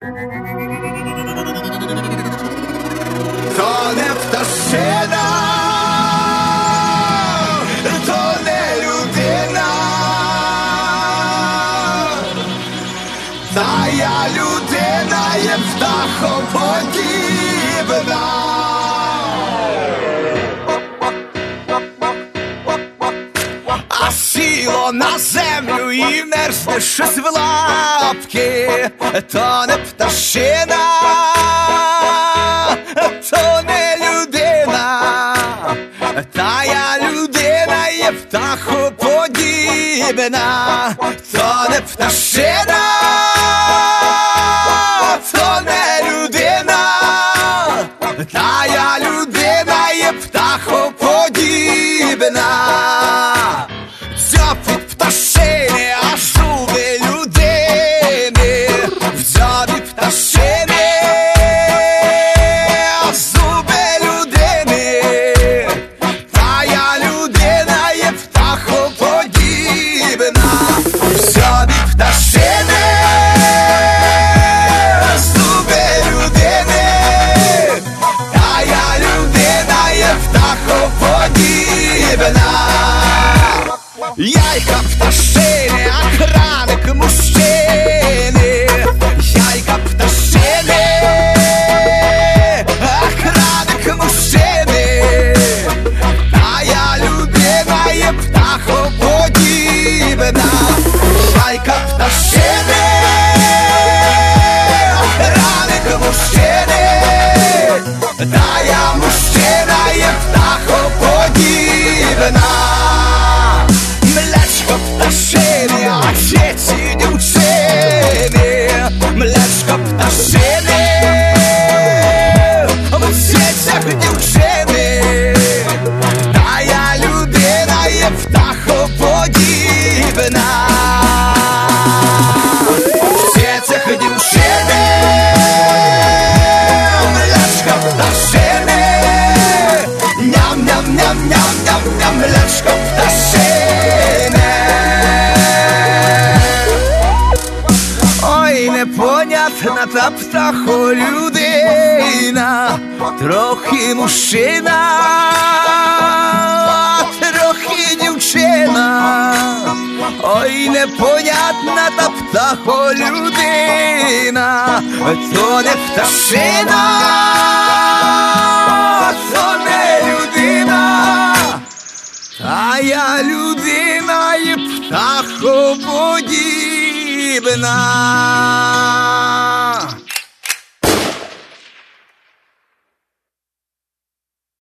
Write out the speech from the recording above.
То не пташина, то не людина, та я людина є птахоподібна. А сіло на землю і мерзне щось в лапки, то не пташина, то не людина, та я людина є птахоподібна. То не пташина, то не людина, та я людина є птахоподібна. Дзьоб пташини, а зуби людини, дзьоб пташини, а зуби людини, та я людина є птахоподібна. Дзьоб пташини, зуби людини, та я людина є птахоподібна. Яйка пташини, а краник мужчини, яйка пташини, а краник мужчини, та я людина є птахоподібна. Яйка пташини, а краник мужчини, та я мужчина є птахоподібна. Млечко пташини, а діти дівчини, млечко пташини, в сітях дівчини, та я людина є птахоподібна. В сітях дівчини, млечко пташини, ням-ням-ням-ням-ням-ням, млечко пташини. Ой, непонятна та птахолюдина, трохи мужчина, трохи дівчина. Ой, непонятна та птахолюдина, то не пташина, то не людина, та я людина є птахоподібна.